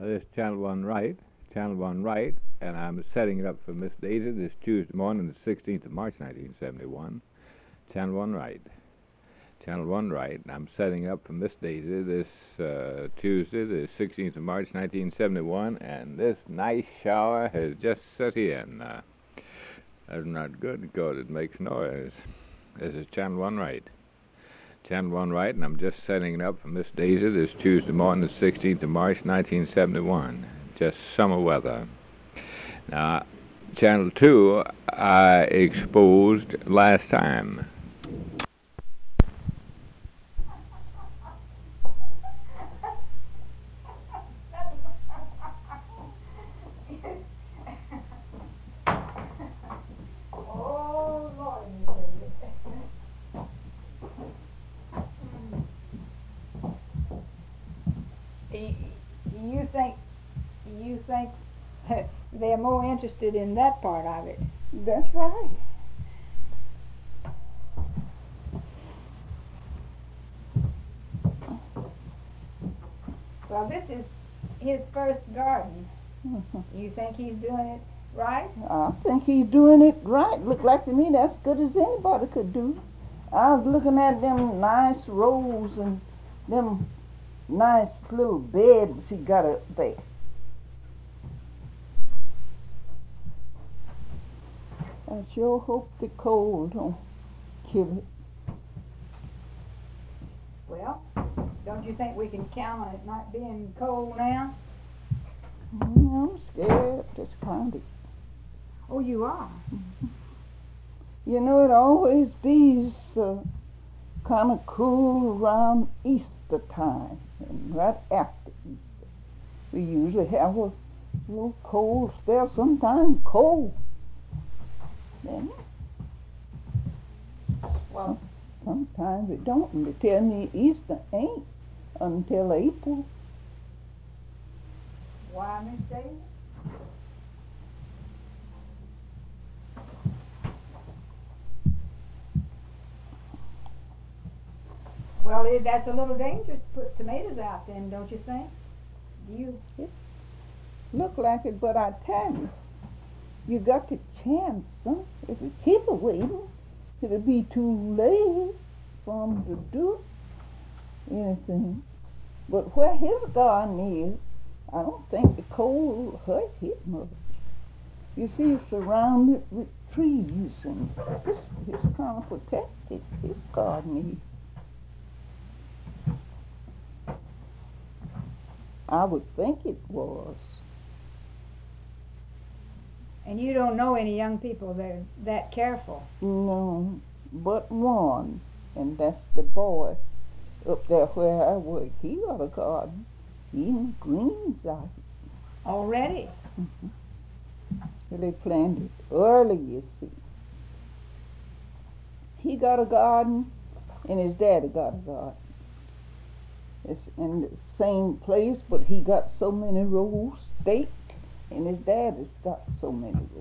This is Channel 1 Right, and I'm setting it up for Miss Daisy this Tuesday morning, the 16th of March, 1971. Channel 1 Right, and I'm setting up for Miss Daisy this Tuesday, the 16th of March, 1971, and this nice shower has just set in. That's not good because it makes noise. This is Channel 1 Right, and I'm just setting it up for Miss Daisy this Tuesday morning, the 16th of March, 1971. Just summer weather. Now, Channel 2, I exposed last time. You think they're more interested in that part of it. That's right. Well, this is his first garden. You think he's doing it right? I think he's doing it right. Look like to me that's good as anybody could do. I was looking at them nice rows and them nice little beds he got up there. I sure hope the cold don't kill it. Well, don't you think we can count on it not being cold now? I'm scared this kind of. Oh, you are? You know, it always be kind of cool around Easter time and right after Easter. We usually have a little cold spell, sometimes cold. Then, well, sometimes it don't, and they tell me Easter ain't until April. Why, Miss Daisy? Well, that's a little dangerous to put tomatoes out then, don't you think? It look like it, but I tell you, you got the chance, huh? If you keep it waiting, it'll be too late for 'em to do anything. But where his garden is, I don't think the cold will hurt him much. You see, it's surrounded with trees, and it's kind of protected, his garden is. I would think it was. And you don't know any young people that are that careful? No, but one, and that's the boy up there where I work. He got a garden, eating greens out. Already? Mm-hmm. Well, they planted early, you see. He got a garden, and his daddy got a garden. It's in the same place, but he got so many rows staked, and his daddy's got so many rows.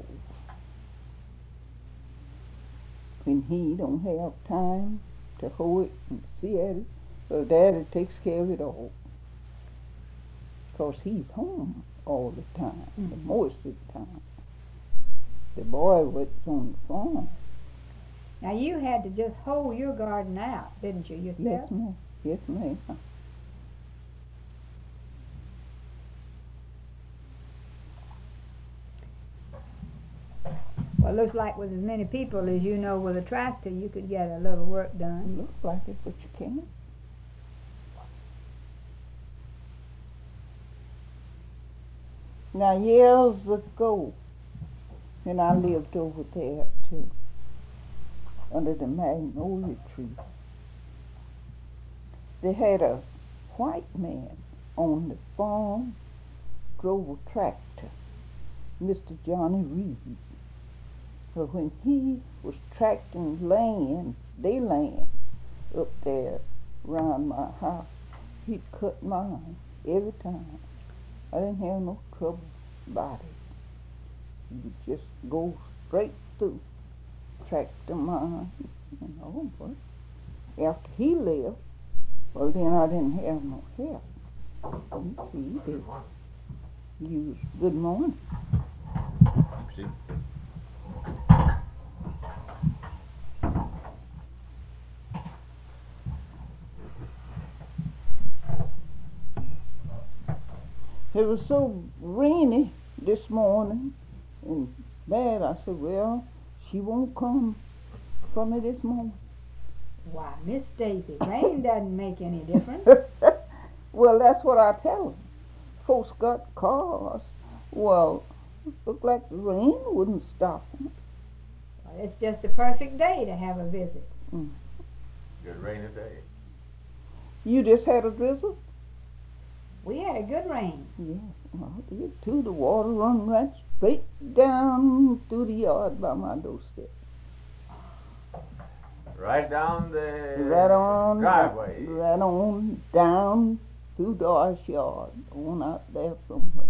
When he don't have time to hoe it and see at it, well, daddy takes care of it all. 'Cause he's home all the time, the most of the time. The boy works on the farm. Now, you had to just hoe your garden out, didn't you, yourself? Yes, ma'am. Yes, ma'am. Well, it looks like with as many people as you know with a tractor, you could get a little work done. Looks like it, but you can't. Now, years ago, when I lived over there, too, under the magnolia tree, they had a white man on the farm, drove a tractor, Mr. Johnny Reed. But when he was tracting land, their land, up there around my house, he'd cut mine every time. I didn't have no trouble about it. He would just go straight through, tractor mine, and all. But after he left, well, then I didn't have no help. You see, You, good morning. See? It was so rainy this morning and bad. I said, well, she won't come for me this morning. Why, Miss Daisy, rain doesn't make any difference. Well, that's what I tell them. Folks got cars. Well, look like the rain wouldn't stop them. Well, it's just a perfect day to have a visit. Mm. Good rainy day. You just had a drizzle? We had a good rain. Yeah, well, it too. The water run right straight down through the yard by my doorstep. Right down the Right on driveway. Right on down through Doris' yard, on out there somewhere.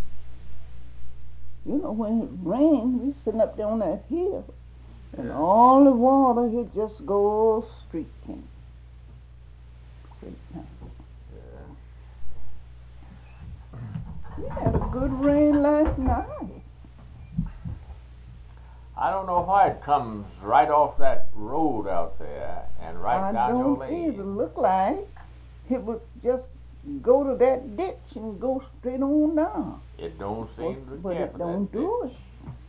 You know, when it rains, we sitting up there on that hill, and all the water, it just goes streaking. Great time. We had a good rain last night. I don't know why it comes right off that road out there and right down your I lane. don't see it look like it would just go to that ditch and go straight on down. It don't seem to But get it don't do it.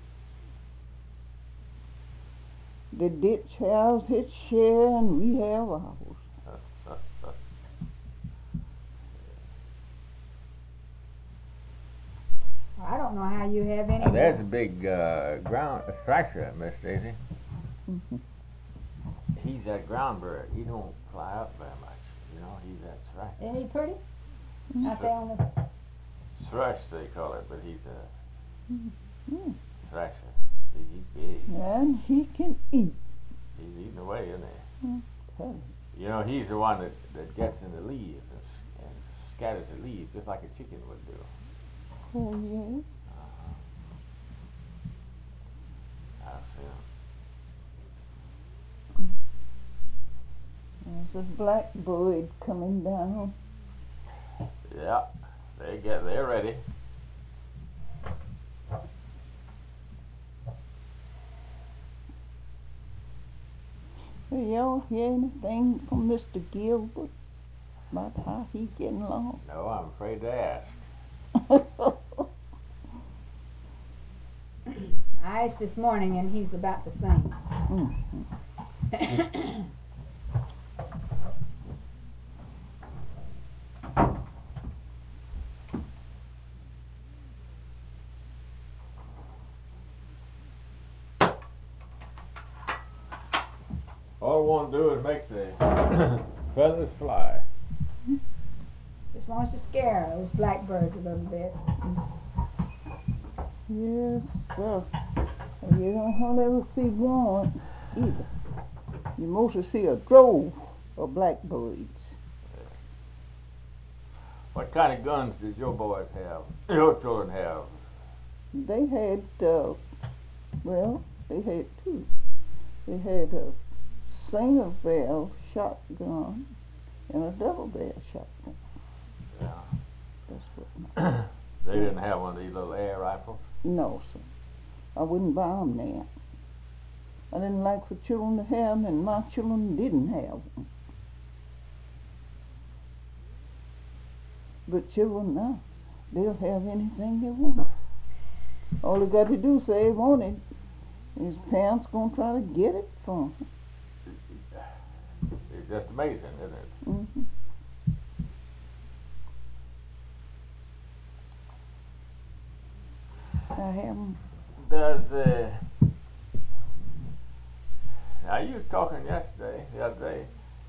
The ditch has its share and we have ours. I don't know how you have any. Now, there's a big ground thrasher, Miss Daisy. Mm-hmm. He's that ground bird. He don't fly up very much. You know, he's that thrasher. Isn't he pretty? Mm-hmm. Out there on the... Thrush, they call it, but he's a Mm-hmm. thrasher. He's big. And he can eat. He's eating away, isn't he? Mm-hmm. You know, he's the one that gets in the leaves and scatters the leaves just like a chicken would do. Oh, yeah. I'll see him. There's a blackbird coming down. Yeah, they're ready. Hey, y'all hear anything from Mr. Gilbert about how he's getting along? No, I'm afraid to ask. I asked this morning and he's about the same. Mm-hmm. All I want to do is make the feathers fly. Just wants to scare those blackbirds a little bit. Yes, sir. And you don't hardly ever see one either. You mostly see a drove of blackbirds. What kind of guns did your boys have? Your children have? They had, well, they had two. They had a single barrel shotgun and a double barrel shotgun. Yeah. That's what. They didn't have one of these little air rifles? No, sir. I wouldn't buy them now. I didn't like for children to have them, and my children didn't have them. But children now, they'll have anything they want. All they got to do is say they want it. His parents gonna try to get it from them. It's just amazing, isn't it? Mm-hmm. I have them. Does now you was talking the other day.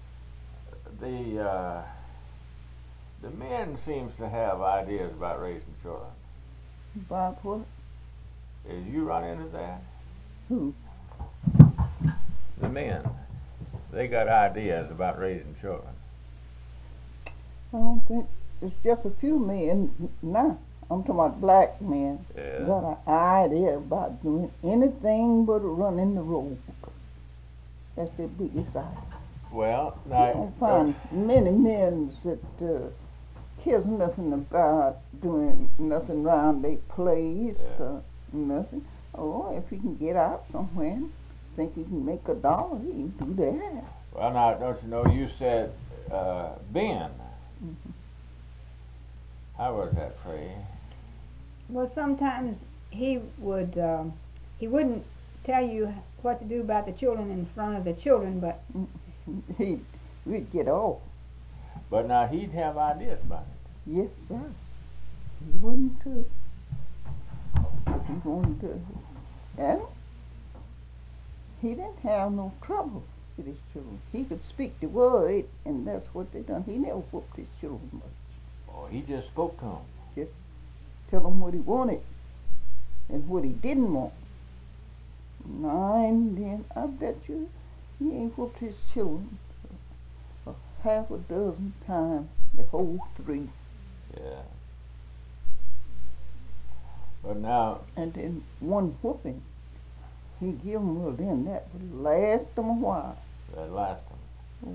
The men seems to have ideas about raising children. About what? Did you run into that? Who? The men. They got ideas about raising children. I don't think it's just a few men now. I'm talking about black men. Yeah. Got an idea about doing anything but running the road. That's their biggest idea. Well, You don't find many men that cares nothing about doing nothing around their place, nothing. Oh, if he can get out somewhere, think he can make $1, he can do that. Well, now, don't you know, you said Ben. Mm-hmm. How was that, Frey? Well, sometimes he wouldn't tell you what to do about the children in front of the children, but we'd get off. But now he'd have ideas about it. Yes, sir. He wouldn't to. He wanted to. And he didn't have no trouble with his children. He could speak the word, and that's what they done. He never whooped his children much. Oh, he just spoke to them. Just tell them what he wanted and what he didn't want. Now and then, I bet you he ain't whooped his children half a dozen times, the whole 3. Yeah. But now... And then one whooping, he give them, well, then that would last them a while. That last them. Oh,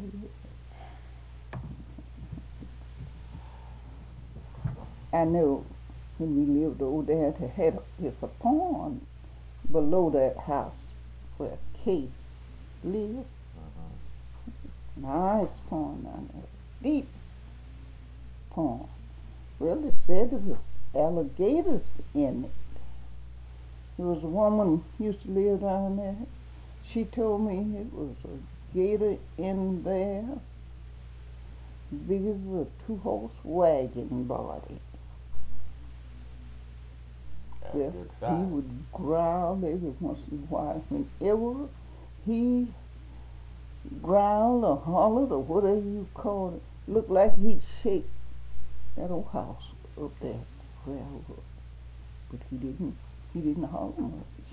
yeah. I know when we lived over there, it's a pond below that house where Kate lived. Nice pond down there, deep pond. Well, they said there was alligators in it. There was a woman used to live down there. She told me it was a gator in there, big as a 2-horse wagon body. Well, he would growl every once in a while. Whenever he growled or hollered or whatever you call it, looked like he'd shake that old house up there where I was. But he didn't holler much.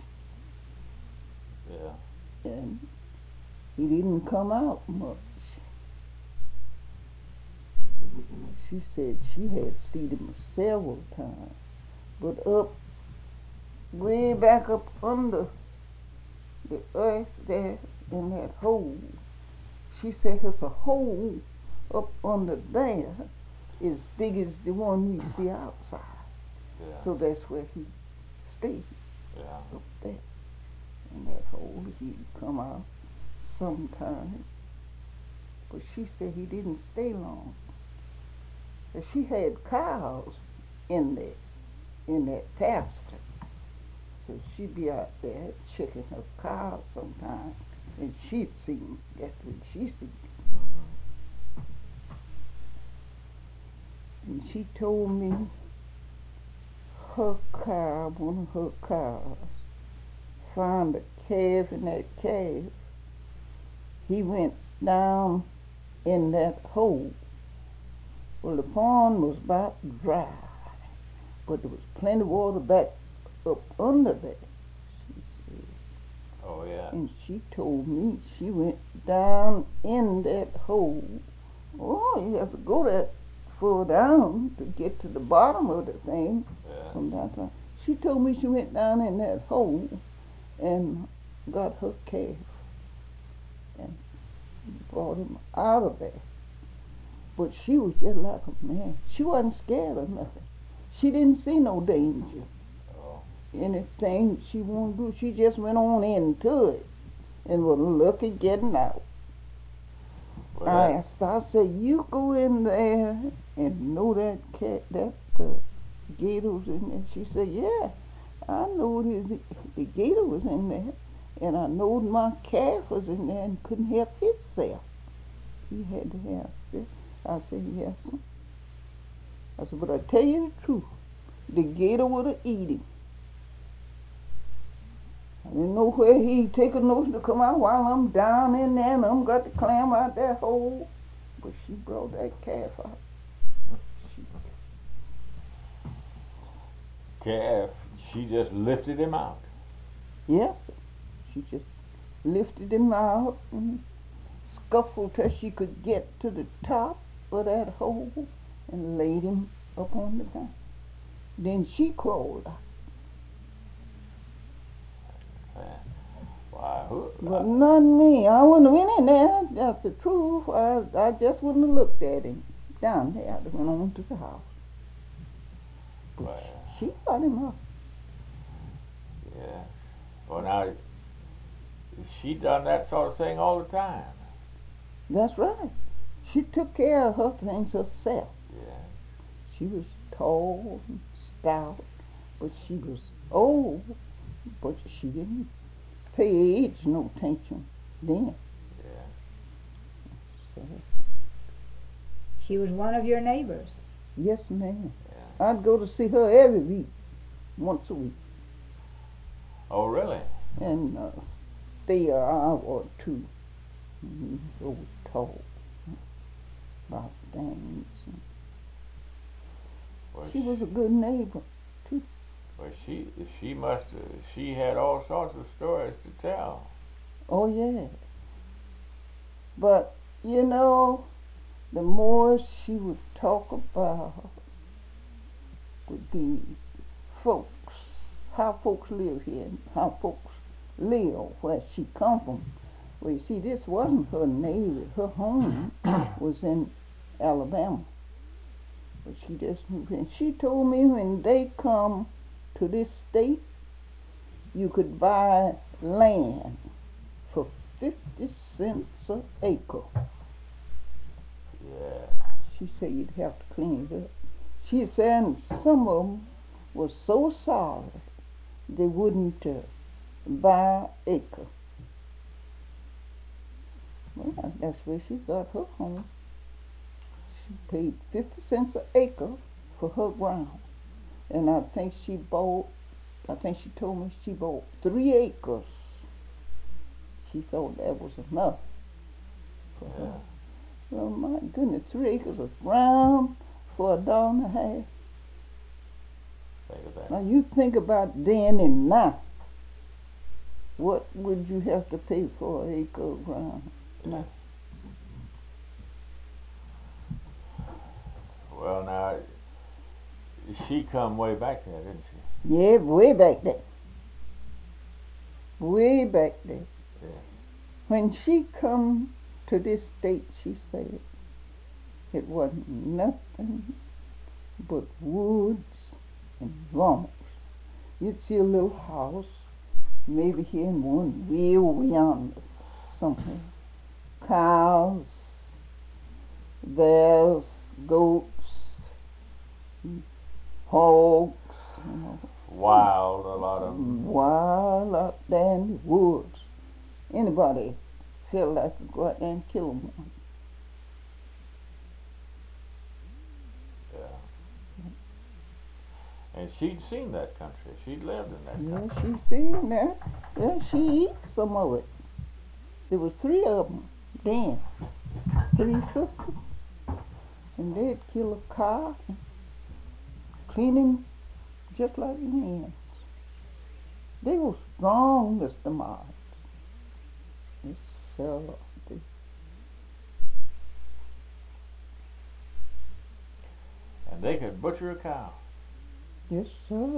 Yeah. And he didn't come out much. She said she had seen him several times, but way back up under the earth there in that hole. She said there's a hole up under there as big as the one we see outside. Yeah. So that's where he stayed. Yeah. Up there in that hole. He'd come out sometime. But she said he didn't stay long. And she had cows in that pasture. So she'd be out there checking her cows sometimes, and she'd see him. That's when she seen him. And she told me her cow, one of her cows, found a calf, and that calf, he went down in that hole. Well, the pond was about dry, but there was plenty of water back up under there, she said. Oh, yeah. And she told me she went down in that hole. Oh, you have to go that far down to get to the bottom of the thing. Yeah. From that time. She told me she went down in that hole and got her calf and brought him out of there. But she was just like a man. She wasn't scared of nothing. She didn't see no danger. Anything she wanted to do, she just went on into it and was lucky getting out. Well, I asked her, I said, you go in there and know that gator was in there? She said, yeah, I know the gator was in there, and I know my calf was in there and couldn't help himself. He had to have this. I said, yes. I said, but I tell you the truth, the gator would have eaten him. I didn't know where he'd take a notion to come out while I'm down in there and I'm got to climb out that hole. But she brought that calf out. Calf, she just lifted him out. Yes, she just lifted him out and scuffled till she could get to the top of that hole and laid him up on the ground. Then she crawled out. But not me. I wouldn't have went in there. That's the truth. I just wouldn't have looked at him. down there. They went on to the house. But Well, she got him up. yeah. Well, now, she done that sort of thing all the time. That's right. She took care of her things herself. Yeah. She was tall and stout, but she was old, but she didn't pay age no attention then. Yeah. So, She was one of your neighbors. yes, ma'am. Yeah. I'd go to see her every week, once a week, Oh, really? and stay an hour or two. So we talk about things. Well, She was a good neighbor. Well, she must have. She had all sorts of stories to tell. Oh, yeah. But, you know, the more she would talk about the folks, how folks live here, and how folks live where she come from. Well, you see, this wasn't her native. Her home was in Alabama. But she just moved in. She told me when they come to this state, you could buy land for 50 cents an acre. Yeah. She said you'd have to clean it up. She said some of them were so sorry they wouldn't buy an acre. Well, that's where she got her home. She paid 50 cents an acre for her ground. And I think she told me she bought 3 acres. She thought that was enough for her. Well, my goodness, 3 acres of ground for $1.50. Think of that. Now you think about then and now. What would you have to pay for an acre of ground? Now? Well, now, she come way back there, didn't she? Yeah, way back there. Way back there. Yeah. When she come to this state, she said it wasn't nothing but woods and lumps. You'd see a little house, maybe here in one way yonder somewhere. Cows, bears, goats, hogs, you know. Wild, a lot of them. Wild out there in the woods. Anybody feel like to go out there and kill them? Yeah. And she'd seen that country. She'd lived in that Yeah, country. she seen that. Yeah, she eat some of it. There was 3 of them then. 3 sisters. And they'd kill a cow and clean him just like men. They were strong, Mr. Marks. Yes, sir. And they could butcher a cow. Yes, sir.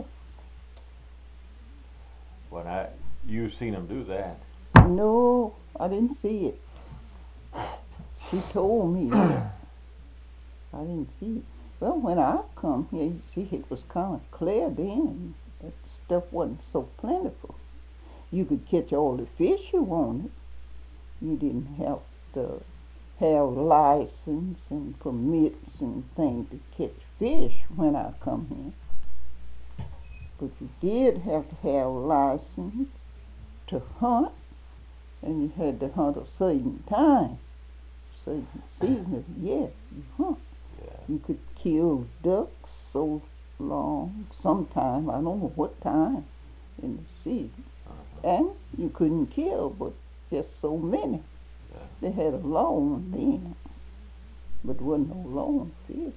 When you seen them do that. No, I didn't see it. She told me that. I didn't see it. Well, when I come here, you see, it was kind of clear then. That stuff wasn't so plentiful. You could catch all the fish you wanted. You didn't have to have license and permits and things to catch fish when I come here. But you did have to have license to hunt, and you had to hunt a certain time, certain season of the year you hunt. Yeah. You could kill ducks so long, sometime, I don't know what time in the season. And you couldn't kill but just so many. Yeah. They had a law then, but there wasn't no law on fish.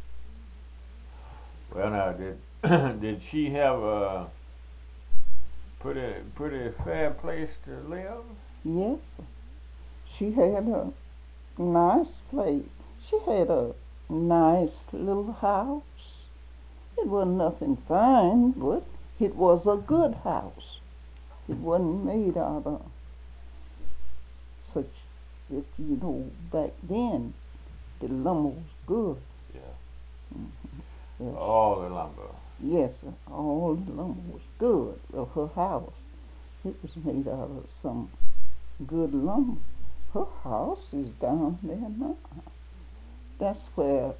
Well, now, did she have a pretty fair place to live? Yes, she had a nice place. She had a nice little house. It wasn't nothing fine, but it was a good house. It wasn't made out of such, you know, back then the lumber was good. All the lumber. Yes, sir. All the lumber was good of her house. It was made out of some good lumber. Her house is down there now. That's where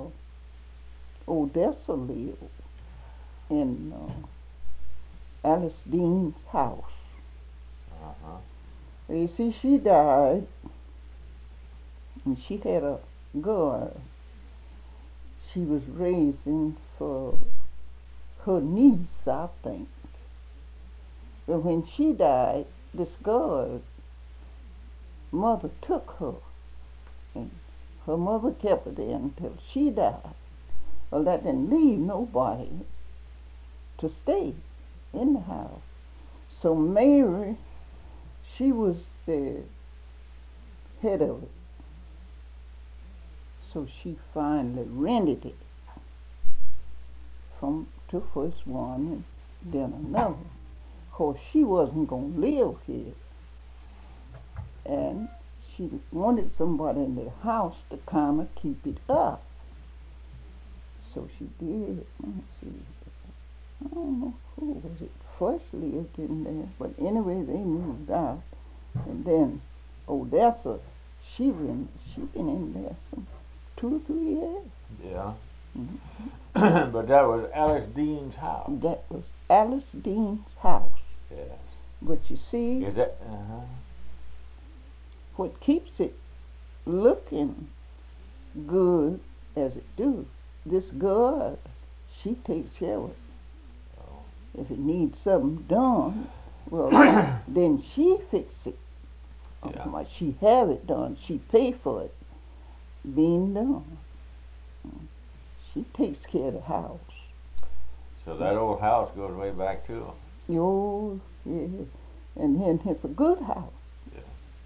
Odessa lived, in Alice Dean's house. Uh-huh. You see, she died, and she had a girl she was raising for her niece, I think. But when she died, this girl's mother took her, and her mother kept her there until she died. Well, that didn't leave nobody to stay in the house. So Mary, she was the head of it. So she finally rented it to first one and then another. Of course, she wasn't going to live here. And she wanted somebody in the house to kind of keep it up. So she did. Let me see. I don't know who was it first lived in there, but anyway, they moved out. And then Odessa, she been in there some 2 or 3 years. Yeah. Mm-hmm. But that was Alice Dean's house. That was Alice Dean's house. Yes. But you see, Is that? what keeps it looking good as it do, this girl, she takes care of it. Oh. If it needs something done, well, then she fix it. Yeah. She have it done. She pay for it being done. She takes care of the house. So that old house goes way back too. Oh, yeah. And then it's a good house. Yeah.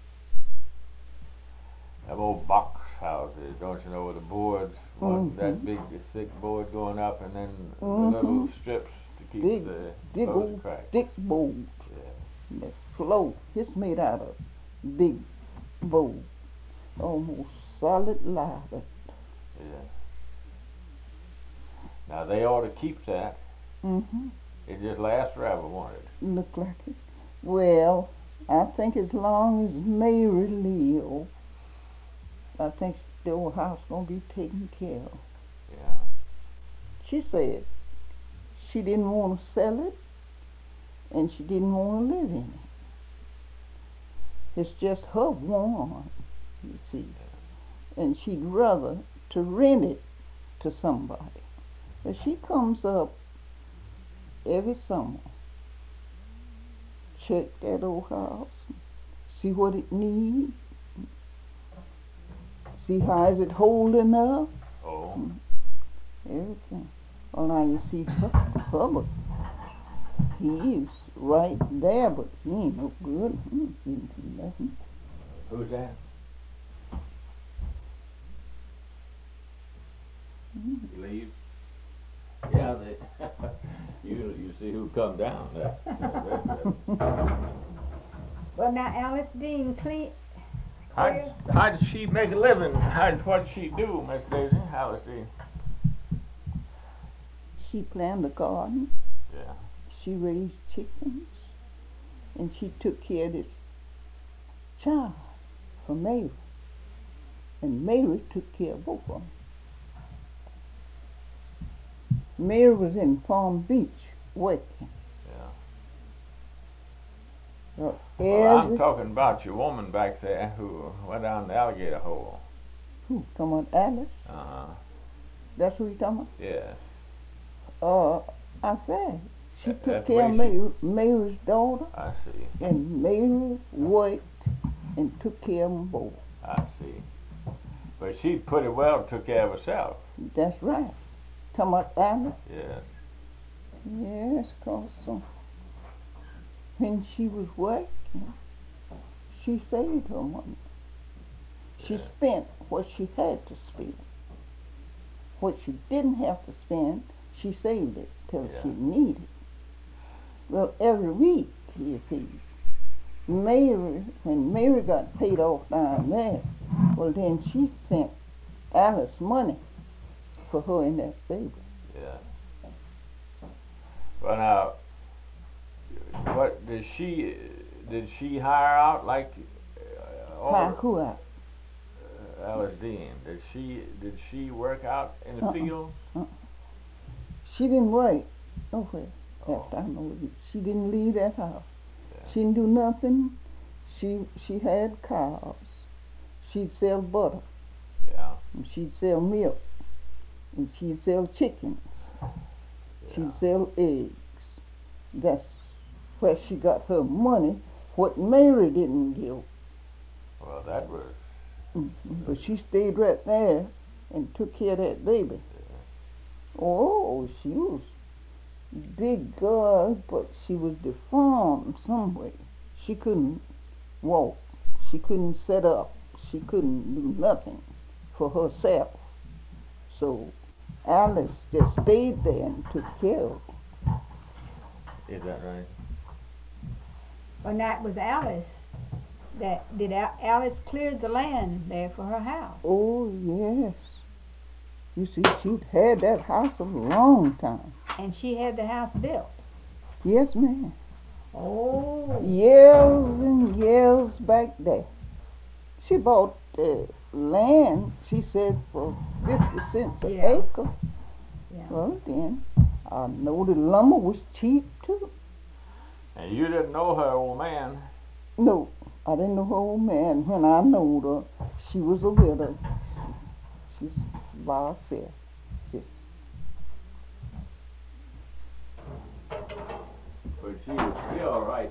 Them old box houses, don't you know, with the boards, that big, thick board going up, and then the little strips to keep the hose cracked. Thick boards. Yeah. And the floor, it's made out of big board, almost solid leather. Yeah. Now they ought to keep that. Mm-hmm. It just lasts forever, won't it? Look like it. Well, I think as long as Mary lives, I think the old house gonna be taken care of. Yeah. She said she didn't want to sell it, and she didn't want to live in it. It's just her one, you see, and she'd rather to rent it to somebody. But she comes up every summer, check that old house, see what it needs, see how is it holding up. Oh. Everything. Well, now you see Hubbard, he's right there, but he ain't no good. He didn't see nothing. Who's that? He leaves? Yeah, you see who come down there. Well, now Alice Dean How did she make a living? What did she do, Miss Daisy? Alice Dean? She planted a garden. Yeah. She raised chickens, and she took care of this child for Mary, and Mary took care of both of them. Mary was in Palm Beach working. Yeah. Well, I'm talking about your woman back there who went down the alligator hole. Who? Talking about Alice? Uh-huh. That's who you talking about? Yes. I said she took That's care of Mary's daughter, I see. and Mary worked and took care of them both. I see. But she pretty well took care of herself. That's right. Talking about Alice? Yes. Yes, cause when she was working, she saved her money. She spent what she had to spend. What she didn't have to spend, she saved it till she needed it. Well, every week, you see, when Mary got paid off down there, well, then she sent Alice money for her and that baby. Yeah. Well, now, what did she hire out like Hire who out? Alice Dean? Did she work out in the field? She didn't work nowhere. Oh. After I know it, she didn't leave that house. Yeah. She didn't do nothing. She had cows. She'd sell butter. Yeah. And she'd sell milk. And she'd sell chicken. Yeah. She'd sell eggs. That's where she got her money. What Mary didn't give. Well, that was. But she stayed right there and took care of that baby. Yeah. Oh, she was big girl, but she was deformed some way. She couldn't walk. She couldn't sit up. She couldn't do nothing for herself. So Alice just stayed there and took care of her. Is that right? Well, that was Alice. Alice cleared the land there for her house. Oh, yes. You see, she'd had that house a long time. And she had the house built. Yes, ma'am. Oh. Years and years back there. She bought land, she said, for 50 cents an acre. Yeah. Well, then, I know the lumber was cheap, too. And you didn't know her, old man? No, I didn't know her old man. When I knowed her, she was a widow. She's by herself. Yes. But she was still right.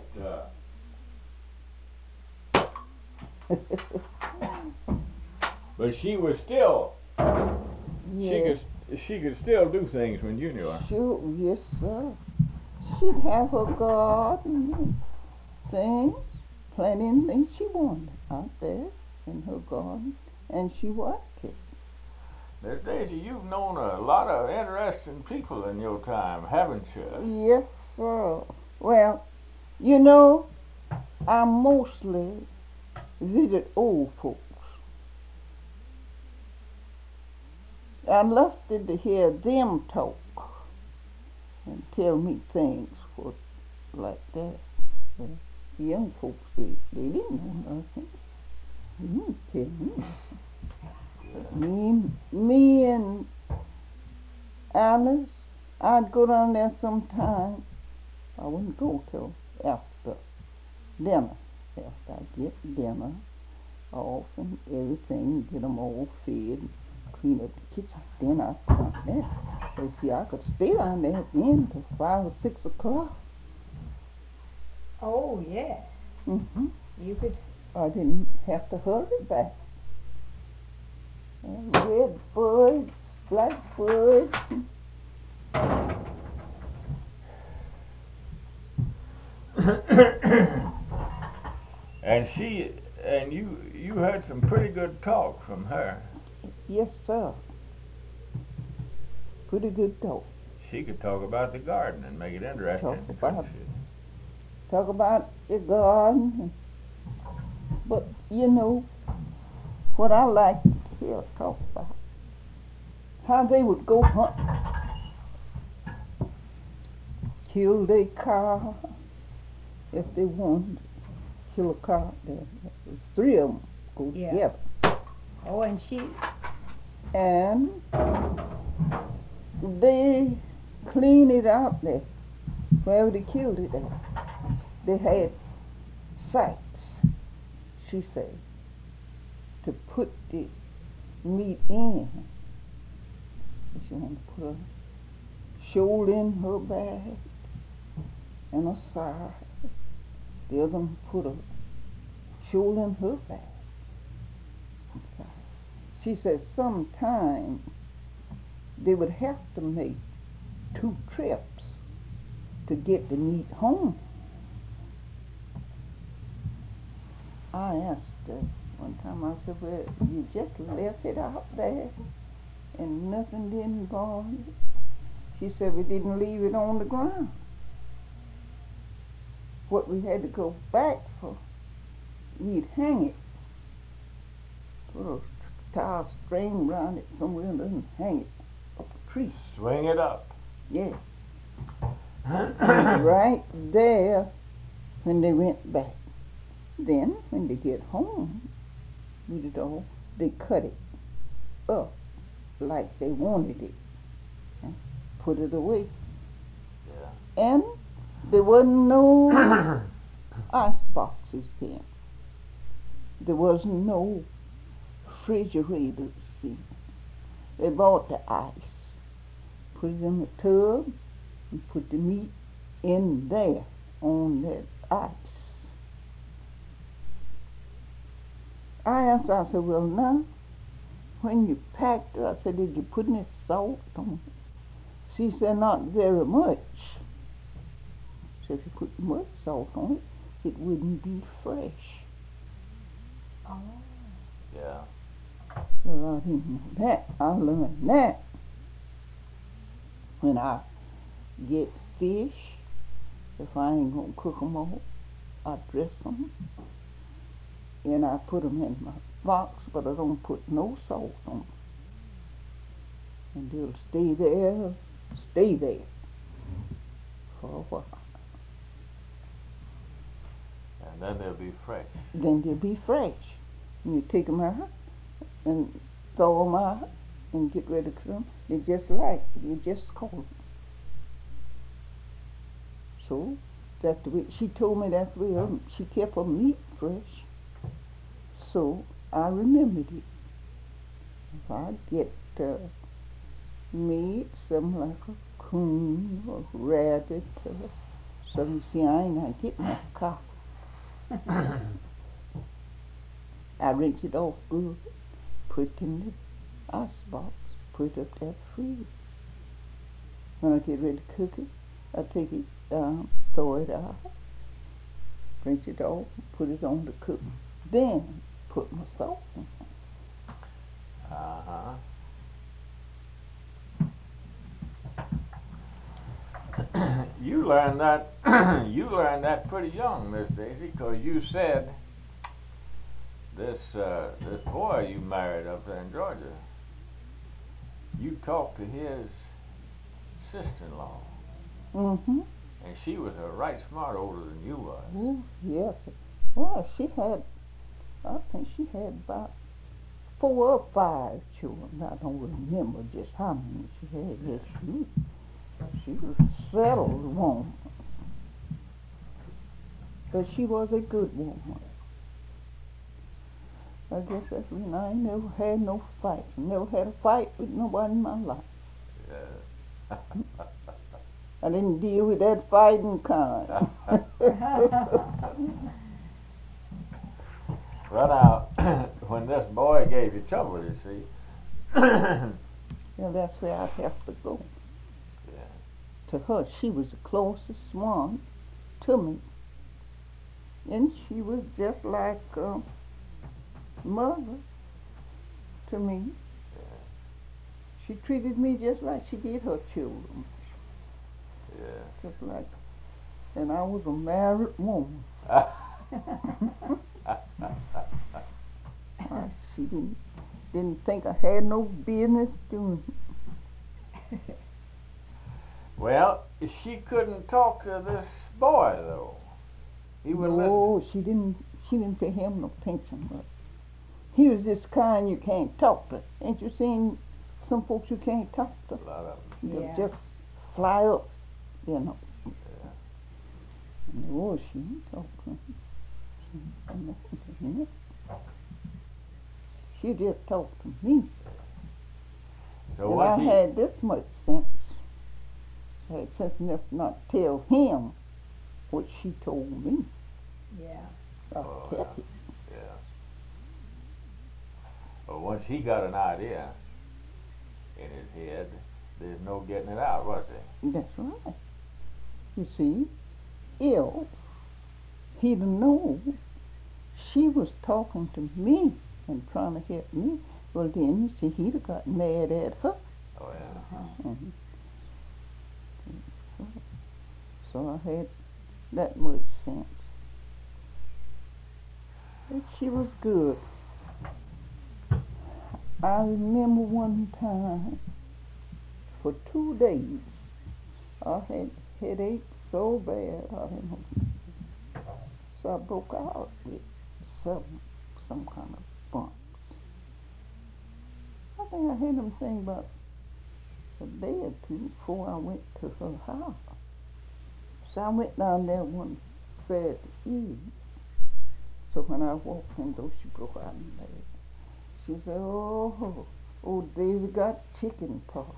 But she was still. Yes. She could still do things when you knew her. Sure, yes, sir. She'd have her garden and things, plenty of things she wanted out there in her garden, and she worked it. Miss Daisy, you've known a lot of interesting people in your time, haven't you? Yes, sir. Well, you know, I mostly visit old folks. I love to hear them talk and tell me things like that. Well, young folks, they didn't know nothing. They didn't tell me. Me and Alice, I'd go down there sometime. I wouldn't go till after dinner. After I get dinner off and everything, get them all fed, clean up the kitchen. Then I come out there. So see, I could stay down there again till 5 or 6 o'clock. Oh, yes. You could. I didn't have to hurry back. And red birds, black birds. And you heard some pretty good talk from her. Yes, sir. Pretty good talk. She could talk about the garden and make it interesting. Talk about the garden. But, you know, what I like to hear her talk about, how they would go hunt, kill their cow if they wanted to kill a cow. There's 3 of them go together. Oh, and she... And they clean it out there, wherever they killed it at. They had sacks, she said, to put the meat in. She wanted to put a shoulder in her bag and a side. The other one put a shoulder in her bag. She said sometimes they would have to make 2 trips to get the meat home. I asked her one time, I said, well, you just left it out there and nothing didn't bother it? She said, we didn't leave it on the ground. What we had to go back for, we'd hang it. Put a tie string around it somewhere and then hang it up a tree. Swing it up. Yes. Right there when they went back. Then, when they get home with it all, they cut it up like they wanted it and put it away. Yeah. And there wasn't no ice boxes then. There wasn't no refrigerators. See, they bought the ice, put it in the tub, and put the meat in there on that ice. I asked, I said, well, now, when you packed it, I said, did you put any salt on it? She said, not very much. So if you put much salt on it, it wouldn't be fresh. Oh. Yeah. Well, I didn't know that. I learned that when I get fish. If I ain't gonna cook 'em all, I dress 'em and I put 'em in my box, but I don't put no salt on 'em. And they'll stay there for a while. And then they'll be fresh. Then they'll be fresh. And you take 'em out and throw 'em out and get ready to cook 'em. They're just right. You just call 'em. So that's the way she told me. That's the way she kept her meat fresh. So I remembered it. If I get meat, something like a coon or rabbit or something, see, I ain't gonna get no cow. I rinse it off good, put it in the ice box, put it up there freeze. When I get ready to cook it, I take it down, throw it out, rinse it off, put it on the cook. Then put my salt in it. Uh-huh. You learned that. You learned that pretty young, Miss Daisy, 'cause you said this boy you married up there in Georgia. You talked to his sister-in-law, Mm-hmm. and she was right smart older than you was. Oh, yes. Well, I think she had about 4 or 5 children. I don't remember just how many she had. Yes, she was a settled woman. But she was a good woman. I guess that's when I ain't never had no fight. Never had a fight with nobody in my life. Yeah. I didn't deal with that fighting kind. Well, now, when this boy gave you trouble, you see. Yeah, that's where I'd have to go. Yeah. To her, she was the closest one to me. And she was just like mother to me. Yeah. She treated me just like she did her children. Yeah. Just like, and I was a married woman. She didn't think I had no business doing it. Well, she couldn't talk to this boy though. He wouldn't No, she didn't pay him no attention. But he was this kind you can't talk to. Ain't you seen some folks you can't talk to? listen. A lot of them. They'll Yeah. just fly up, you know. Yeah. No, she didn't talk to him. She didn't listen to him. She just talked to me. So And what I had this much sense. I had sense enough not to tell him what she told me. Yeah. I Oh, kept yeah. it. Yeah. Well, once he got an idea in his head, there's no getting it out, was there? That's right. You see, if he'd have known she was talking to me and trying to help me, well then, you see, he'd have got mad at her. Oh, yeah. Mhm. So I had that much sense. But she was good. I remember one time, for 2 days. I had headache so bad I didn't know. So I broke out with some kind of bumps. I think I had them thing about a day or two before I went to her house. So I went down there one Saturday evening. So when I walked in, though, she broke out in bed. She said, oh, David got chicken pox.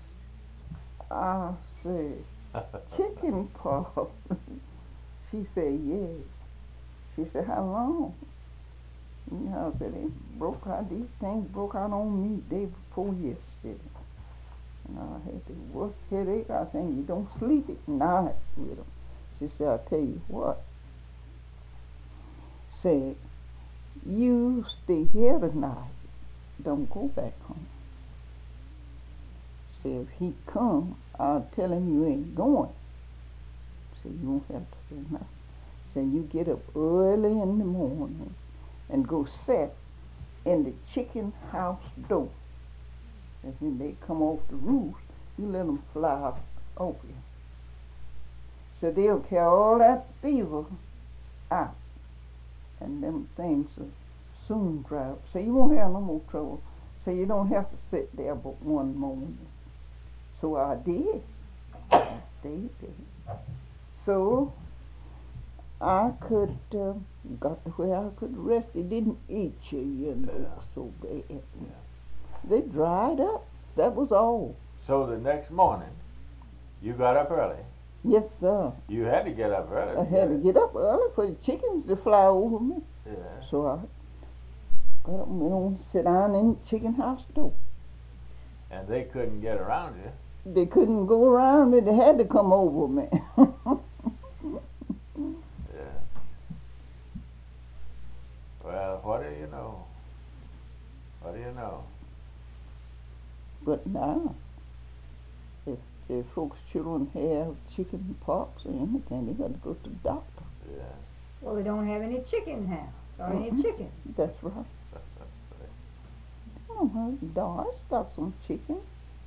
I said, chicken pox? She said, yes. She said, how long? And I said, these things broke out on me day before yesterday. And I had the worst headache. I said, you don't sleep at night with them. She said, I'll tell you what. Said, you stay here tonight. Don't go back home. Said, if he come, I'll tell him you ain't going. Said, you won't have to say nothing. Said, you get up early in the morning and go sit in the chicken house door. And when they come off the roof, you let them fly over you. So they'll carry all that fever out. And them things will soon dry up. So you won't have no more trouble. So you don't have to sit there but one morning. So I did. I stayed there. So I could got to where I could rest. It didn't eat you know, so bad. Yeah. They dried up. That was all. So the next morning, you got up early. Yes, sir. You had to get up early. I had to get up early for the chickens to fly over me. Yeah. So I got up and went on sit down in the chicken house door. And they couldn't get around you. They couldn't go around me. They had to come over me. Yeah. Well, what do you know? What do you know? But now, if folks' children have chicken pox or anything, they got to go to the doctor. Yeah. Well, they don't have any chicken now, or any chicken. That's right. Oh, Doris got some chicken.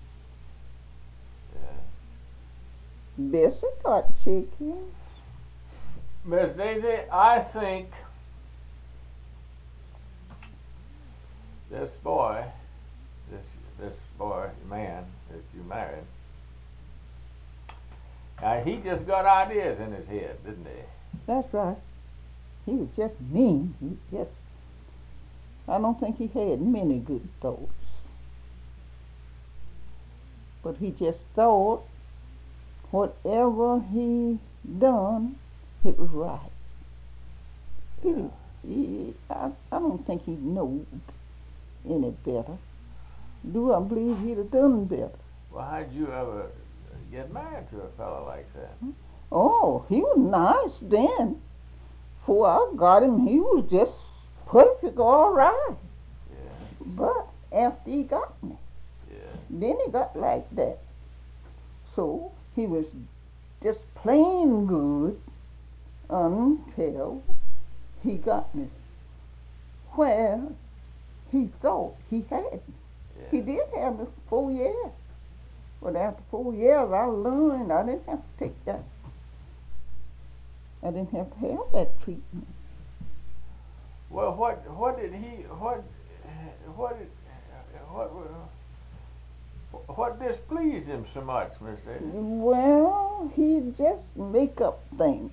Yeah. Bessie got chicken. Miss Daisy, I think this boy, man that you married, he just got ideas in his head, didn't he? That's right. He was just mean. I don't think he had many good thoughts. But he just thought whatever he done, it was right. I don't think he knew any better. Do I believe he'd have done better? Well, how'd you ever get married to a fellow like that? Oh, he was nice then. Before I got him, he was just perfect, all right. Yeah. But after he got me, then he got like that. So he was just plain good until he got me where he thought he had me. Yeah. He did have me for 4 years. But after 4 years, I learned I didn't have to take that. I didn't have to have that treatment. Well, what displeased him so much, Miss Daisy? Well, he'd just make up things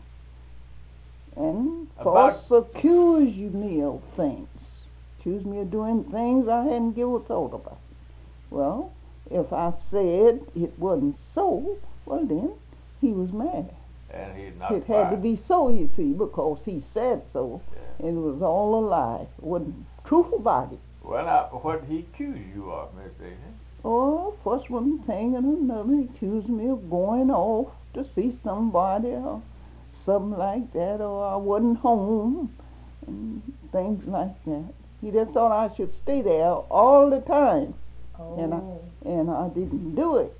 and false accuse me of things. Accuse me of doing things I hadn't given a thought about. Well, if I said it wasn't so, well then he was mad. And he'd not. It had to be so, you see, because he said so, Yeah. and it was all a lie. It wasn't truth about it. Well, now, what did he accuse you of, Miss Daisy? Oh, first one thing and another, he accused me of going off to see somebody or something like that, or I wasn't home, and things like that. He just thought I should stay there all the time, and I didn't do it.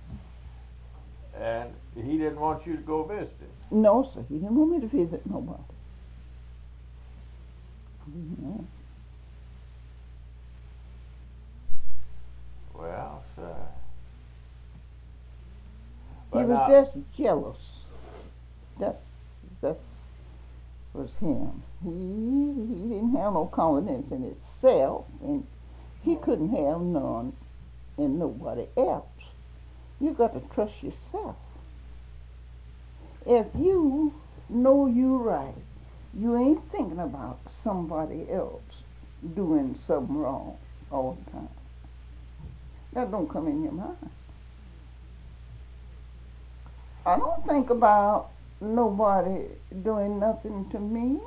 And he didn't want you to go visit him? No, sir, he didn't want me to visit nobody. Yeah. Well, sir, He was just jealous. That was him. He didn't have no confidence in himself, and he couldn't have none in nobody else. You got to trust yourself. If you know you're right, you ain't thinking about somebody else doing something wrong all the time. That don't come in your mind. I don't think about nobody doing nothing to me.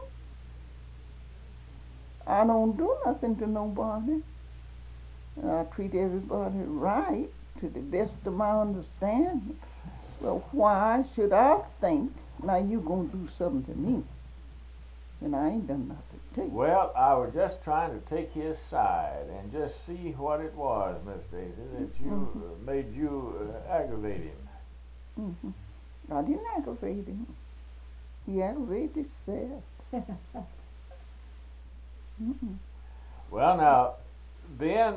I don't do nothing to nobody. I treat everybody right to the best of my understanding. Well, why should I think now you gonna do something to me and I ain't done nothing to you? Well, I was just trying to take his side and just see what it was, Miss Daisy, that you made you aggravate him. I didn't aggravate him. He aggravated himself. Well, now, then,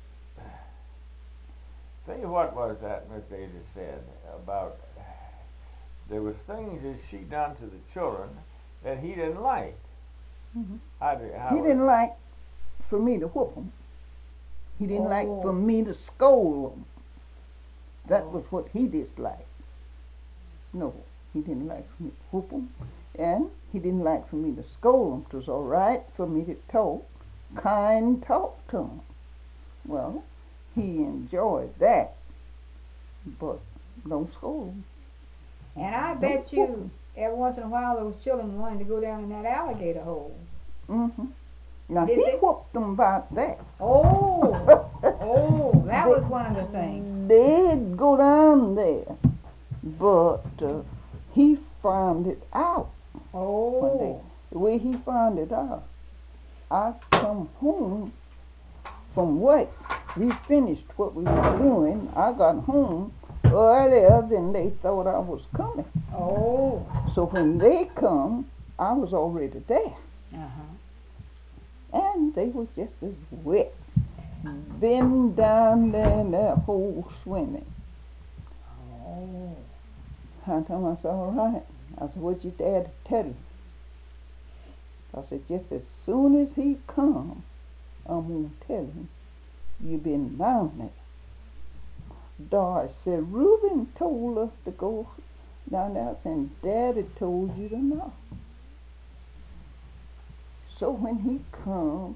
say what was that Miss Daisy said about there was things that she done to the children that he didn't like. He didn't like for me to whoop them. He didn't like for me to scold them. That was what he disliked. No, he didn't like for me to whoop them, and he didn't like for me to scold them. It was all right for me to talk, kind talk to him. Well, he enjoyed that, but don't scold him. And I bet you every once in a while those children wanted to go down in that alligator hole. Now he whooped them about that. That was one of the things. They'd go down there, but he found it out. One day. The way he found it out, I come home from work. We finished what we were doing. I got home earlier than they thought I was coming. So when they come, I was already there. And they was just as wet. Been down there in that hole swimming. I told him, I said, all right. I said, what'd your dad tell you? I said, just as soon as he comes, I'm going to tell him you've been down there. Doris said, Reuben told us to go down there, and Daddy told you to know. So when he comes,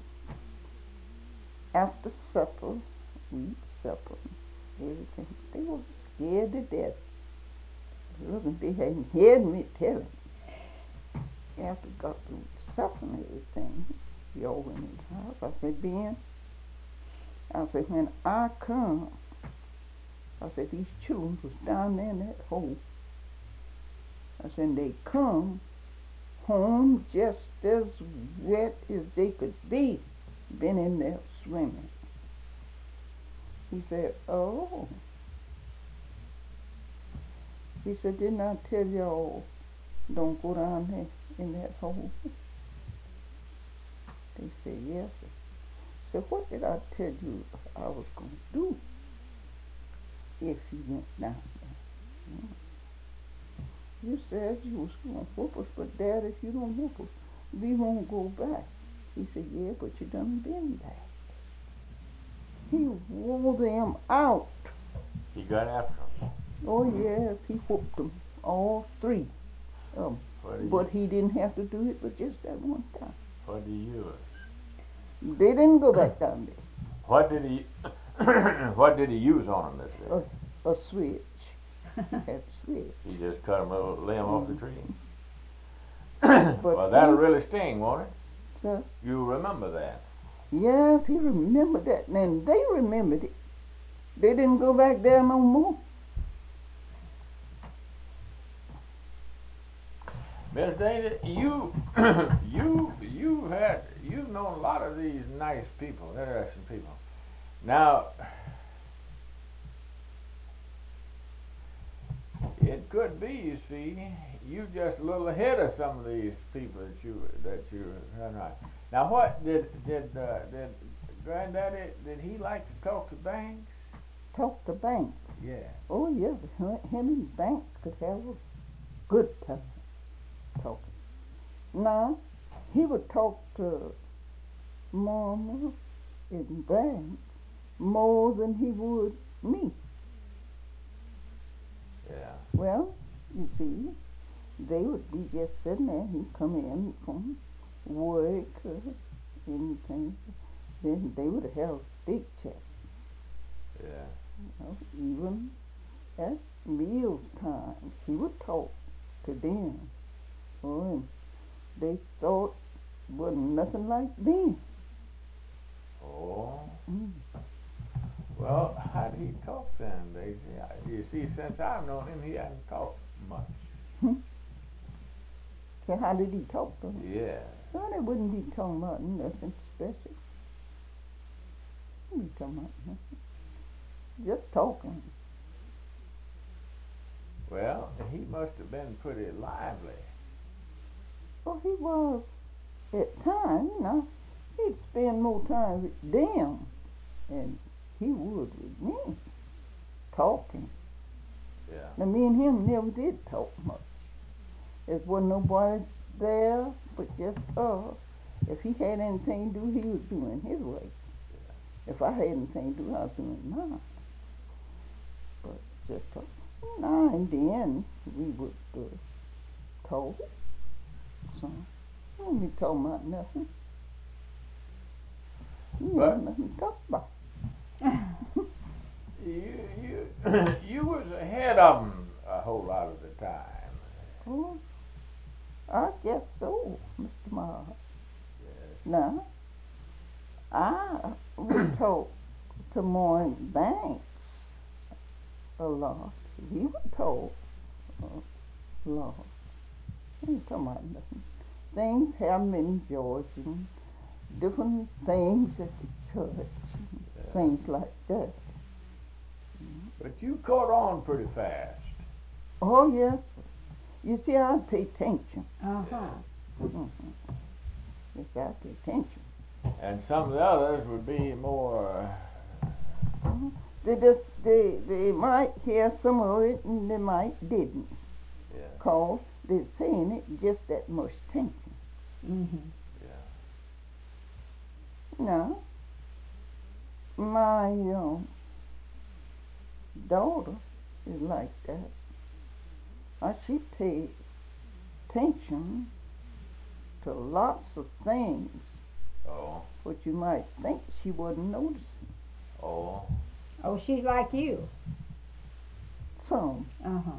after supper, we eat supper, everything, they were scared to death. Reuben, they hadn't heard me tell him. After we got through supper and everything, we all went in the house. I said, Ben, I said, when I come, I said, these children was down there in that hole. I said, they come home just as wet as they could be, been in there swimming. He said, oh. He said, didn't I tell y'all don't go down there in that hole? They said, yes. So what did I tell you I was going to do if you went down there? You said you was going to whoop us, but Dad, if you don't whoop us, we won't go back. He said, yeah, but you done been back. He wore them out. He got after them. Oh, yes, he whooped them, all three. But he didn't have to do it but just that one time. What did he use? They didn't go back down there. What did he what did he use on them this day? A switch. He had a switch. He just cut him a little limb off the tree. Well, that'll really sting, won't it? Sir? You remember that? Yes, he remembered that, and they remembered it. They didn't go back there no more. Miss Dana, you've known a lot of these nice people, interesting people. Now, it could be, you see, you just a little ahead of some of these people that you right. Now, what did Granddaddy, did he like to talk to Banks? talk to Banks. Yeah. Oh, yes, him and Banks could have a good time talking. Now, he would talk to Mama and Banks more than he would me. Yeah. Well, you see, they would be just sitting there. He'd come in from work or anything. Then they would have a big chat. Yeah. You know, even at meal time, he would talk to them. Oh, and they thought wasn't nothing like them. Oh. Mm. Well, how did he talk then, Daisy? You see, since I've known him, he hasn't talked much. So how did he talk to them? Yeah. Well, they wouldn't be talking about nothing special. Wouldn't be talking about nothing. Just talking. Well, he must have been pretty lively. Well, he was at times, you know. He'd spend more time with them than he would with me, talking. Yeah. Now, me and him never did talk much. There wasn't nobody there but just us. If he had anything to do, he was doing his way. Yeah. If I had anything to do, I was doing mine. But just talk. Now and then we would talk. So we wouldn't be talking about nothing. We had nothing to talk about. You was ahead of him a whole lot of the time. Oh, I guess so, Mr. Miles. Yes. Now, I would talk to Moyne Banks a lot. He would talk a lot. He ain't talking about nothing. Things happening in Georgia and different things at the church, Yeah. things like that. But you caught on pretty fast. Oh, yes. You see, I pay attention. Uh-huh. Mm-hmm. Yes, I pay attention. And some of the others would be more. Mm-hmm. They might hear some of it and they might didn't. Yeah. Cause they're saying it just that much attention. Mm-hmm. Yeah. Now, my daughter is like that. She pays attention to lots of things, Oh. but you might think she wasn't noticing. Oh. Oh, she's like you. Some. Uh-huh.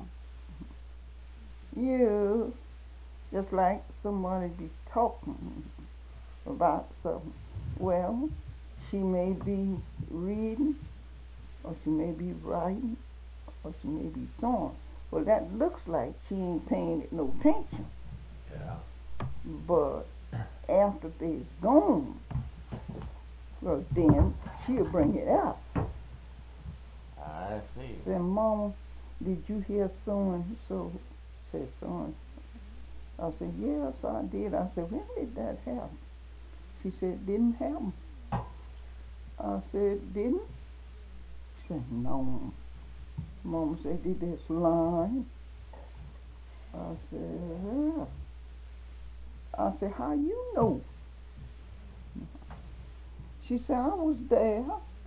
You just like somebody be talking about something. Well, she may be reading, or she may be writing, or she may be sewing. Well, that looks like she ain't paying it no attention. Yeah. But after they's gone, well, then she'll bring it up. I see. Say, Mama, did you hear so-and-so say so-and-so? I said, yes, I did. I said, when did that happen? She said, it didn't happen. I said, didn't? She said, no. Mama said, did this line? I said, yeah. I said, how you know? She said, I was there.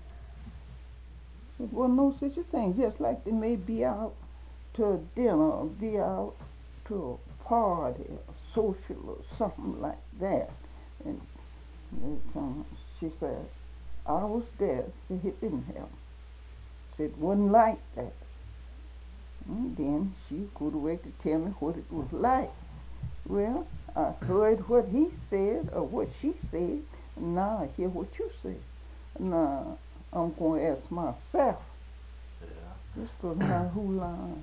There wasn't no such a thing. Just like they may be out to a dinner or be out to a party or social or something like that. And she said, I was there. Said it didn't happen. Said it wasn't like that. And then she could wait to tell me what it was like. Well, I heard what he said or what she said, and now I hear what you say. Now I'm going to ask myself. Yeah. Just for my whole line.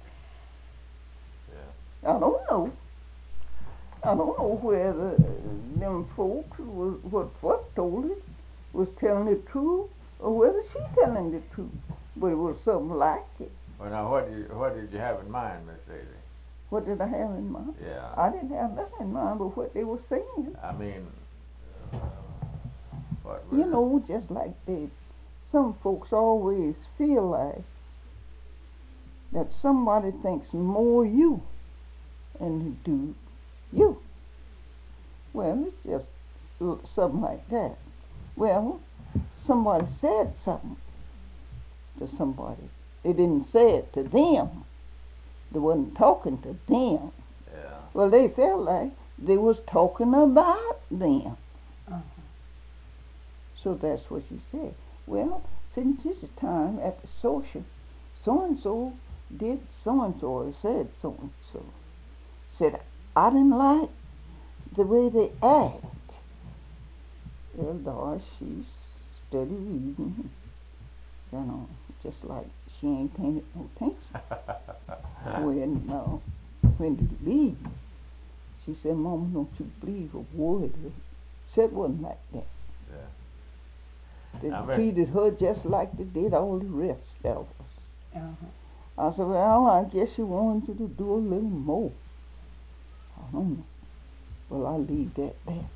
Yeah. I don't know. I don't know whether them folks what told it was telling the truth or whether she telling the truth. But it was something like it. Well, now, what did you have in mind, Miss Daisy? What did I have in mind? Yeah. I didn't have nothing in mind but what they were saying. I mean, what was You know, just like they some folks always feel like that somebody thinks more of you than they do you. Well, it's just something like that. Well, somebody said something to somebody. They didn't say it to them. They wasn't talking to them. Yeah. Well, they felt like they was talking about them. Uh-huh. So that's what she said. Well, since this is time at the social, so-and-so did so-and-so or said so-and-so. Said, I didn't like the way they act. Well, Doris, she's steady reading, you know, just like she ain't paying it no attention. When did he leave? She said, Mama, don't you believe a word of it. Said wasn't like that. Yeah. They treated her just like they did all the rest of us. Uh-huh. I said, well, I guess she wanted you to do a little more. I don't know. Well, I'll leave that there.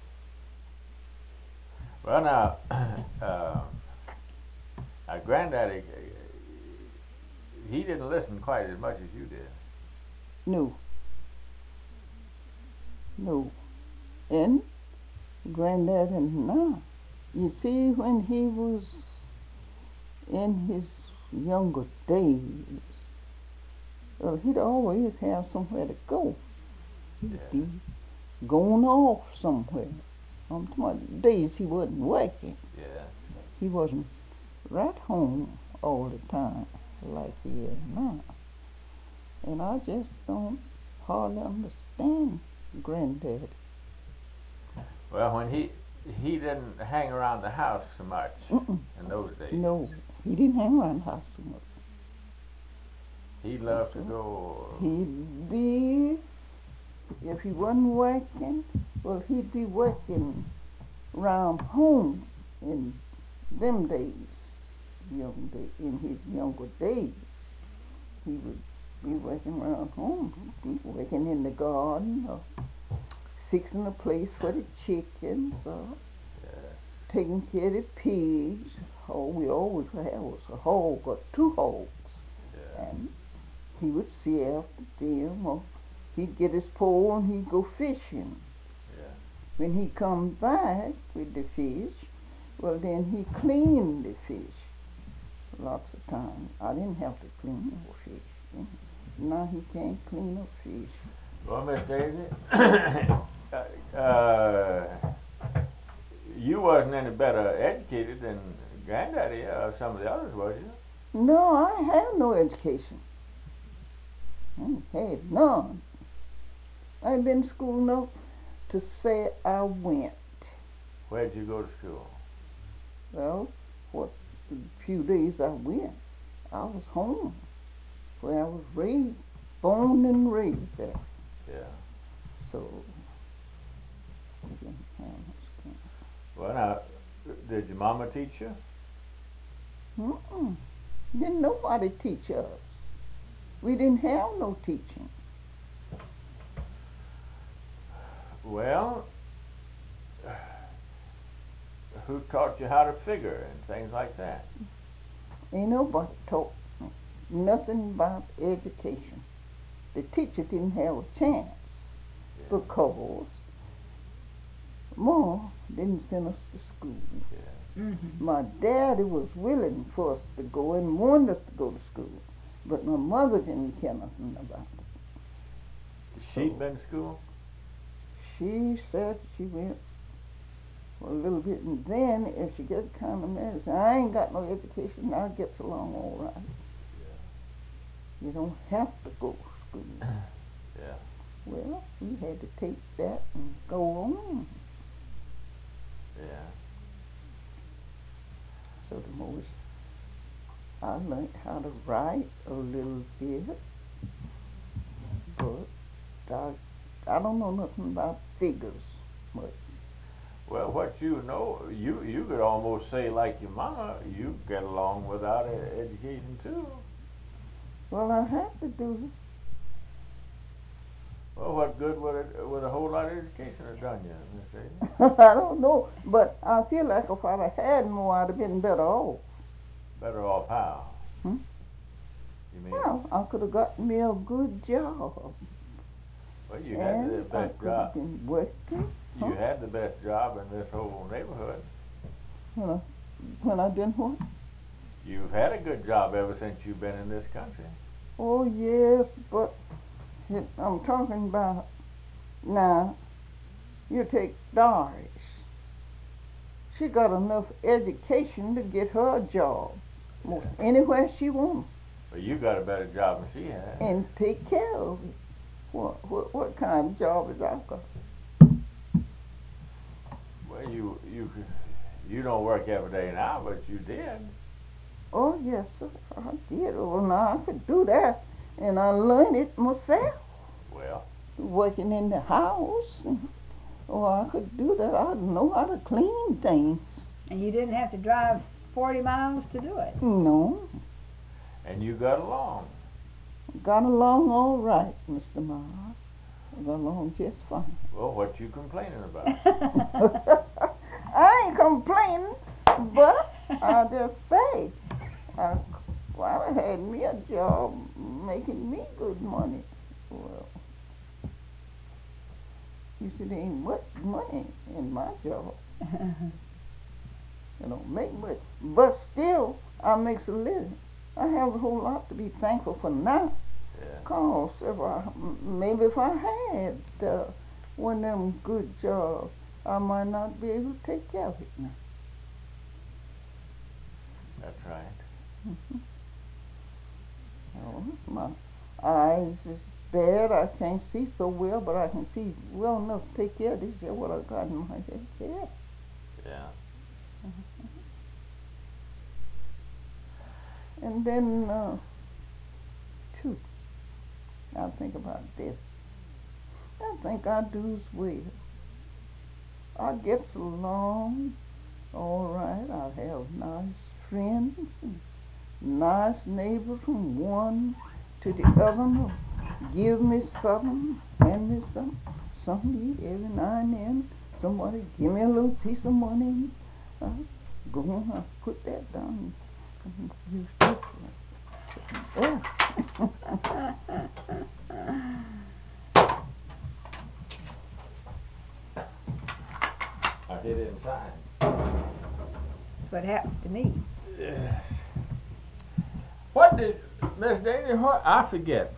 Well, now, Granddaddy, he didn't listen quite as much as you did. No. And Granddad and now, you see, when he was in his younger days, well, he'd always have somewhere to go. He'd be going off somewhere. I'm talking about days he wasn't working. Yeah. He wasn't right home all the time like he is now. And I just don't hardly understand Granddad. Well, when he didn't hang around the house so much in those days. No, he didn't hang around the house so much. He loved to go. He'd be, if he wasn't working, well, he'd be working around home in them days, in his younger days. He would be working around home. He'd be working in the garden or fixing a place for the chickens or taking care of the pigs. All we always had was a hog or two hogs. And he would see after them, or he'd get his pole and he'd go fishing. When he come back with the fish, well, then he cleaned the fish. Lots of times. I didn't have to clean no fish. Now he can't clean a fish. Well, Miss Daisy, you wasn't any better educated than Granddaddy or some of the others, was you? No, I have no education. I had none. I've been to school enough to say I went. Where'd you go to school? Well, the few days I went, I was home, where I was raised, born and raised there. Yeah. So, I didn't have much time. Well, now, did your mama teach you? Didn't nobody teach us. We didn't have no teaching. Well, who taught you how to figure and things like that? Ain't nobody taught me nothing about education. The teacher didn't have a chance because Mom didn't send us to school. My daddy was willing for us to go and wanted us to go to school, but my mother didn't care nothing about it. She'd been to school? She said she went for a little bit, and then if she gets kind of mad, said, I ain't got no education, I gets along all right. You don't have to go to school. Well, we had to take that and go on. So the most I learned how to write a little bit, but I don't know nothing about figures much. Well, what you know, you could almost say like your mama, you get along without education too. Well, I have to do it. Well, what good would a whole lot of education have done you, Miss Daisy? I don't know, but I feel like if I'd have had more, I'd have been better off. Better off how? Hmm? You mean? Well, I could have gotten me a good job. Well, you had the And best I could have job. been working. You had the best job in this whole neighborhood. When I didn't what? You've had a good job ever since you've been in this country. Oh, yes, but I'm talking about now. You take Doris. She got enough education to get her a job most anywhere she wants Well, you got a better job than she had. and take care of it. What kind of job is I got? Well, you don't work every day now, but you did. Oh, yes, sir, I did. Well, now I could do that, and I learned it myself, Well, working in the house. Oh, I could do that. I know how to clean things. And you didn't have to drive 40 miles to do it. No, and you got along. got along all right, Mr. Miles. I got along just fine. Well, what you complaining about? I ain't complaining, but I just say, I had me a job making me good money. Well, you see, there ain't much money in my job. I don't make much, but still, I makes a living. I have a whole lot to be thankful for now. Yeah. Cause maybe if I had one of them good jobs, I might not be able to take care of it now. That's right. Oh, my eyes is bad. I can't see so well, but I can see well enough to take care of this. Is what I got in my head. Yeah. Yeah. And then, too, I think about this. I think I do as well. I get along all right. I have nice friends and nice neighbors from one to the other. Give me something, hand me something to eat every now and then. Somebody give me a little piece of money. Go on, I put that down. Use this one. Yeah. I hit it inside. That's what happens to me. What did Miss Danny? What I forget.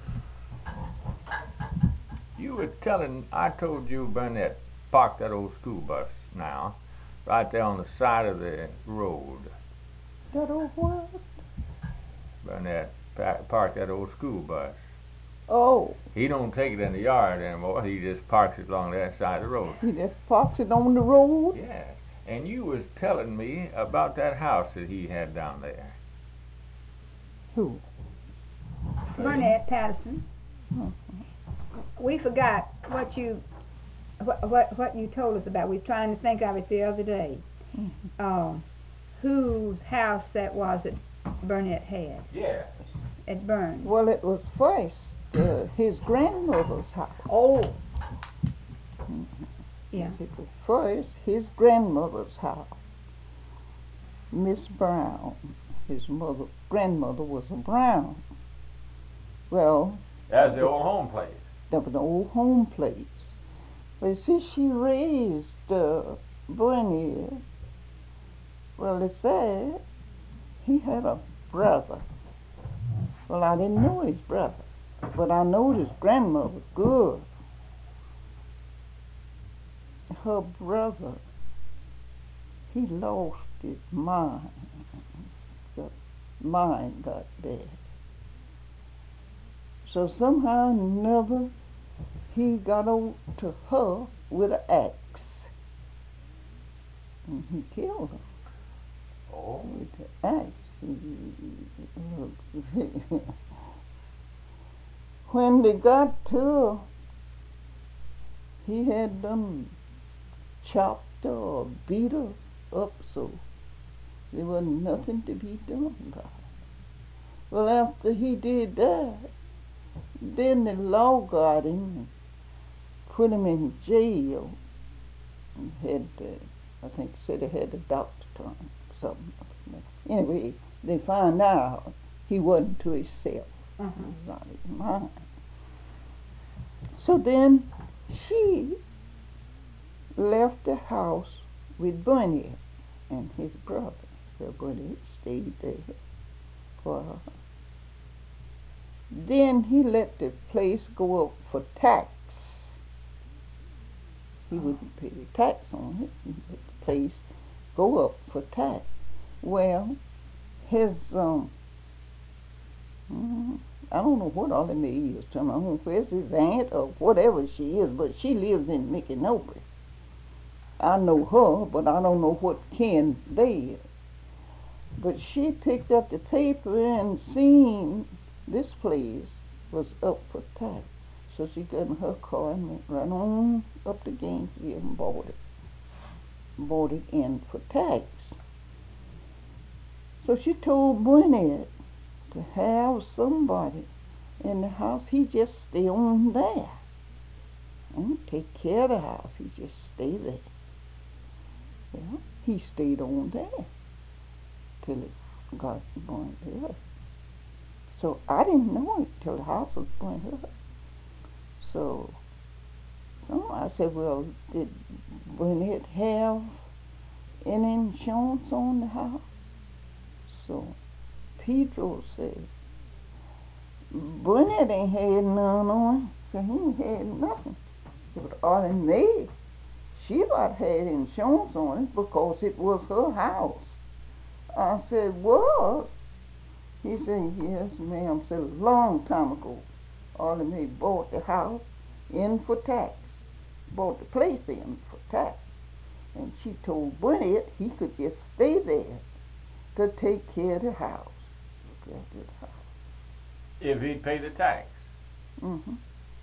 You were telling. I told you Burnett parked that old school bus now, right there on the side of the road. That old what? Burnett parked that old school bus. Oh. He don't take it in the yard anymore. He just parks it along that side of the road. He just parks it on the road? Yeah. And you was telling me about that house that he had down there. Who? Burnett Patterson. We forgot what you told us about. We were trying to think of it the other day. Whose house that was that Burnett had? Yeah. It burned. Well, it was first his grandmother's house. Oh. Yeah. It was first his grandmother's house. Miss Brown. His grandmother was a Brown. Well, That's the old home place. That was an old home place. But see, she raised Bernie. Well, it said he had a brother. Well, I didn't know his brother, but I know his grandmother good. Her brother, he lost his mind. The mind got bad. So somehow or another, he got over to her with an axe. And he killed her. Oh. With the axe. When they got to her, he had them chopped her or beat her up so there wasn't nothing to be done about it. Well, after he did that, then the law got him and put him in jail. And had, I think, said he had a doctor on something. Anyway, they find out he wasn't to himself. Uh-huh. Right in mind. So then she left the house with Burnett and his brother. So Burnett stayed there for her. Then he let the place go up for tax. He wouldn't pay the tax on it. He let the place go up for tax. Well, his I don't know what Ollie Mae is to my home. Where's his aunt or whatever she is, but she lives in Mickey-Nobre. I know her, but I don't know what kin they is. But she picked up the paper and seen this place was up for tax. So she got in her car and went right on up to Gainesville and bought it. Bought it in for tax. So she told Burnett to have somebody in the house. He just stay on there and take care of the house. He just stay there. Well, he stayed on there till it got burned up. So I didn't know it till the house was burned up. So I said, well, did Burnett have any insurance on the house? So Pedro said, Burnett ain't had none on, so he ain't had nothing. But Ollie Mae, she about had insurance on it because it was her house. I said, what? He said, yes, ma'am. Said a long time ago, Ollie Mae bought the house in for tax. Bought the place in for tax. And she told Burnett he could just stay there to take care of the house. Look after the house. If he'd pay the tax. Mm-hmm.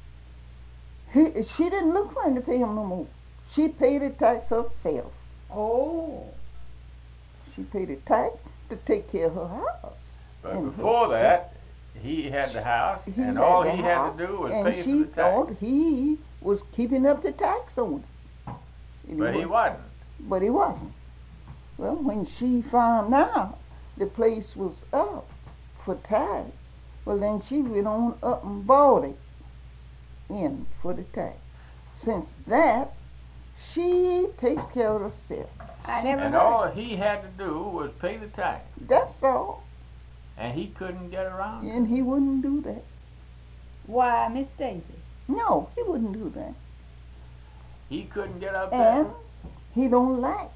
She didn't look for him to pay him no more. She paid the tax herself. Oh. She paid the tax to take care of her house. But And before that, he had the house, and all he had to do was pay for the tax. And she thought he was keeping up the tax on it. But he wasn't. But he wasn't. Well, when she found out the place was up for tax, well, then she went on up and bought it in for the tax. Since that, she takes care of herself. I never And heard. all he had to do was pay the tax. That's all. And he couldn't get around it. And he wouldn't do that. Why, Miss Daisy? No, he wouldn't do that. He couldn't get up there. And he don't like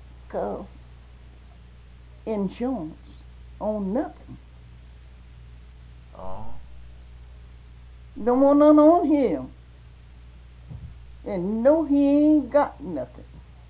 insurance on nothing. Oh. Don't want none on him. And no, he ain't got nothing.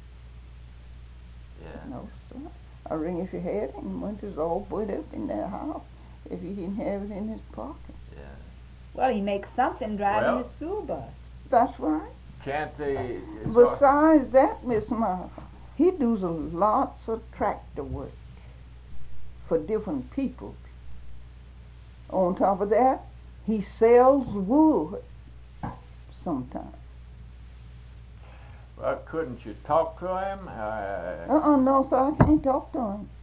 Yeah. No, sir. I ring if he had it, and once it's all put up in that house, if he didn't have it in his pocket. Yeah. Well, he makes something driving Well, his school bus. That's right. Can't they? Besides that, Miss Martha, he does lots of tractor work for different people. On top of that, he sells wood sometimes. Well, couldn't you talk to him? No, sir, I can't talk to him.